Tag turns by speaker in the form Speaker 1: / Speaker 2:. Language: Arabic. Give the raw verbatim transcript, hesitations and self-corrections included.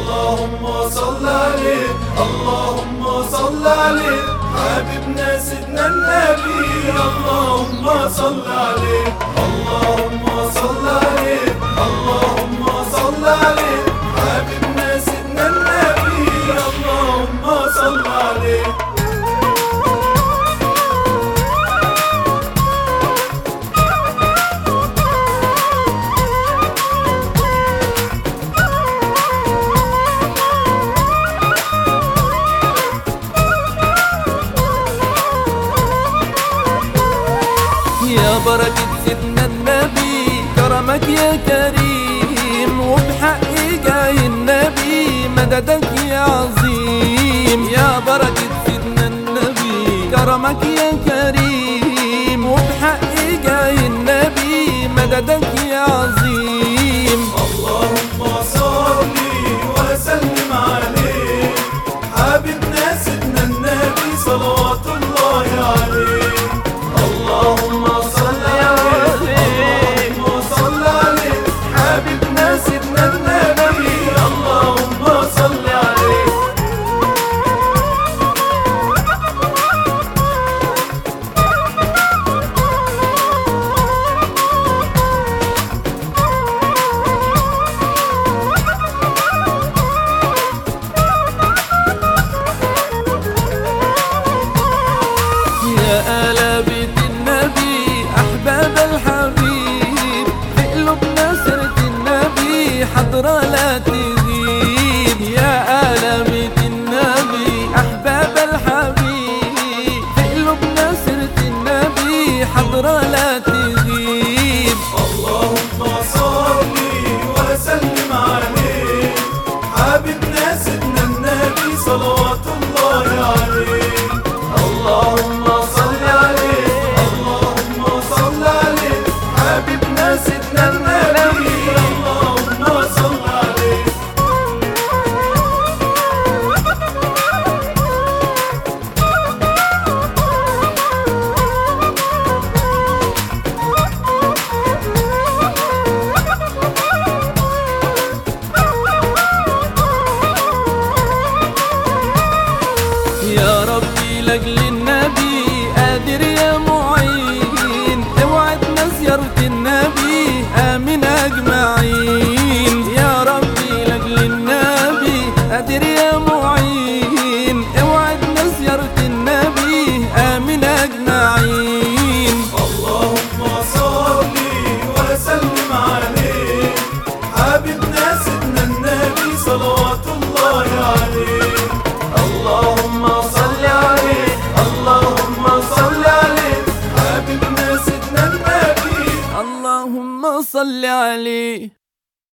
Speaker 1: اللهم صل عليه اللهم صل عليه حبيبنا سيدنا النبي. اللهم صل عليه اللهم صل عليه اللهم صل عليه حبيبنا سيدنا النبي. اللهم صل عليه.
Speaker 2: يا بركة سيدنا النبي كرمك يا كريم، وبحق جاي النبي مددك يا عظيم. يا بركة سيدنا النبي كرمك يا كريم، وبحق جاي النبي مددك يا عظيم.
Speaker 1: اللهم صل وسلم عليه حبيبنا سيدنا النبي صلوات الله عليه. اللهم صل عليه اللهم صل عليه حبيبنا سيدنا النبي. اللهم صل عليه.
Speaker 2: يا آل بيت النبي أحباب الحبيب، في قلوبنا سيرة النبي حضرة لا تغيب. يا آل بيت النبي أحباب الحبيب، في قلوبنا سيرة النبي حضرة لا تغيب.
Speaker 1: اللهم صل وسلم عليه حبيبنا سيدنا النبي صلوات الله عليه. اللهم صل عليه اللهم صل عليه حبيبنا سيدنا النبي. اللهم صل عليه.
Speaker 2: يا ربي لاجل النبي قادر يا معين، اوعدنا زيارة النبي آمين أجمعين. يا ربي لاجل النبي قادر يا معين، اوعدنا زيارة النبي آمين أجمعين.
Speaker 1: اللهم صل وسلم عليه حبيبنا سيدنا النبي صلوات الله عليه. اللهم صل عليه اللهم صل عليه حبيبنا سيدنا النبي.
Speaker 2: اللهم صل عليه.